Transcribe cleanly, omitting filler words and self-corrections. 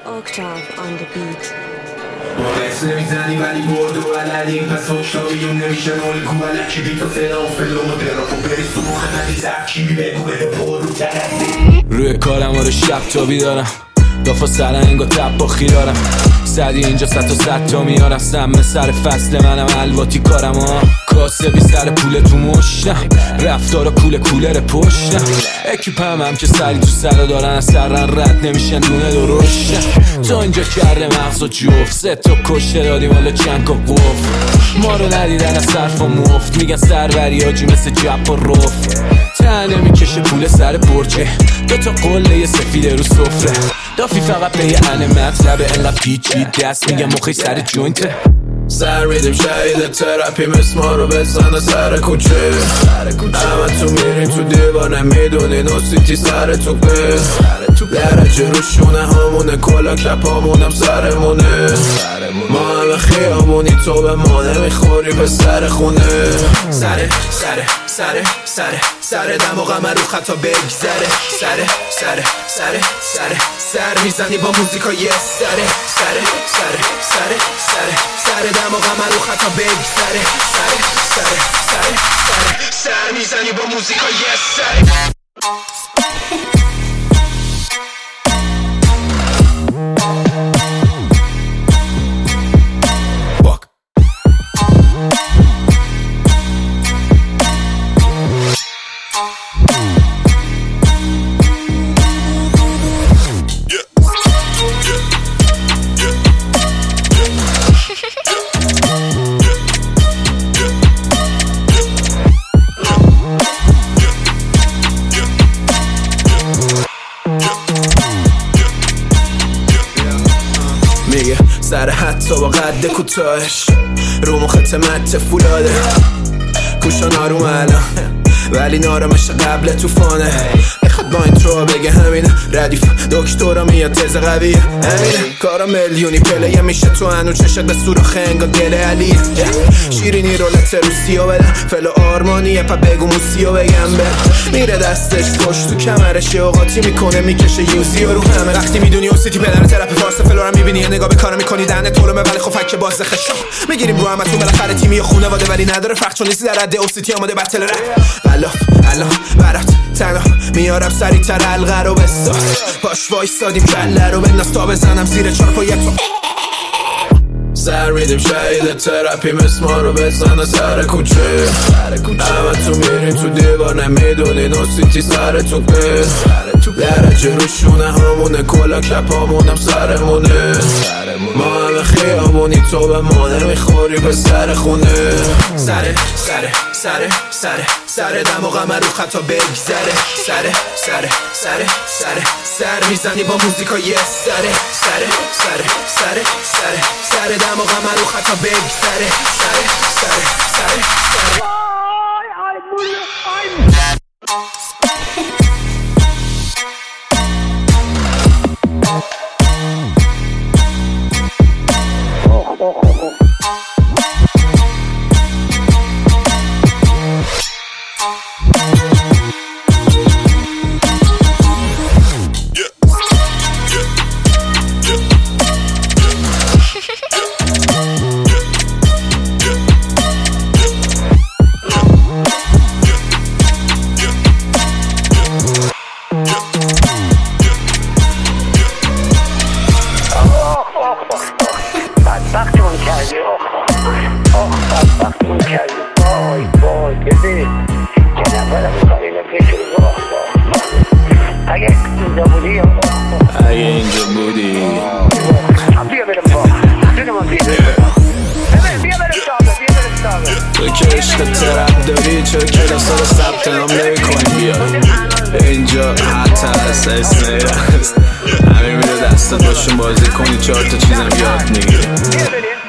Octave on the beat. باقص نمیزنی ولی برد و بلدیم پس هشتاویون نمیشه الگو علکی بی تو صدا و فلو و دراپ و بری سموخ ندی ترکیبی بگو بره پر رو ترسی روی کارم رو شب تا بیدارم دافا سرنگ و تب با خیارم صدی اینجا ست تا میارم سمه سر فصل منم الواتی کارم ها کاسه بی سر پول تو مشتم رفتار و کولر پشتم اکیپم هم که سری تو سر دارن سرن رد نمیشن دونه درشتم تا اینجا کرده مغز و جفت سه تا کشته دادیم حالا چند کا قفل ما رو ندیدن از صرف و مفت میگن سروری آجی مثل جب و رفت تنه میکشه پول سر برجه دوتا قله سفیده رو سفره دافی فقط به یه انه مطلبه انقدر پیچی دست میگم مخی سر جوینته سر میدیم شهید ترپی مثل ما رو بزنه سر کوچه همه تو میریم تو دیوانه میدونی نوسیتی سر توپه درجه رو شونه همونه کلا کپ همونم سرمونه ما همه خیامونی تو به ما نمیخوری به سر خونه سر دماغم رو خطا بگذره سر میزنی با موزیکا یه سر دماغم رو خطا بگذره سر میزنی با موزیکا یه سر میگه سر حتی با قد کوتاهش رو مخت مت فولاده کوشان آروم الان ولی نارمش قبل توفانه میخواد با این ترو بگه همینه ردیف دکترا میاد تز قویه همینه کارا میلیونی پلیه میشه تو هنو چشت به سوراخ انگا دل علیه شیرینی رولت روسیو بدم فلو آرمانیه پا بگو موسیو بگم به میره دستش پشت تو کمرش یه اوقاتی میکنه میکشه یوزی و رو همه وقتی میدونی اوسیتی پدر ترپ فارس فلو رو میبینی نگاه به کارا میکنی دهنه طولمه ولی خب فک باز خشم میگیریم رو همتون بالاخره تیمی و خانواده ولی نداره فرق چون نیستی در حد اوسیتی آماده بتل رپ الان برات تنها میارم سریع‌تر حلقه رو بساز باش وایسادیم کله رو بنداز تا بزنم زیر چارپایت سر میدیم شهید ترپی مثل ما رو بزنه سر کوچه همه تو میریم تو دیوانه میدونی نوسیتی سر توپه درجه رو شونه همونه کلا کپ همونم سرمونه ما همه خیامونی تو به ما نمیخوری به سر خونه سر دماغم رو خطا بگذره سر میزنی با موزیکا یه سر دماغم رو خطا بگذره بدبختمون کردی بدبختمون کردی وای ببین که نفرم میکنی نفیشی اگه اینجا بودی بیا برم بیا برم تو که عشق ترپ داری چرا کلاس رو ثبت نام نمی‌کنی بیا اینجا حتی هست اسم هست همه میره دستت باشون بازی کنی 4 تا چیزم یاد میگیری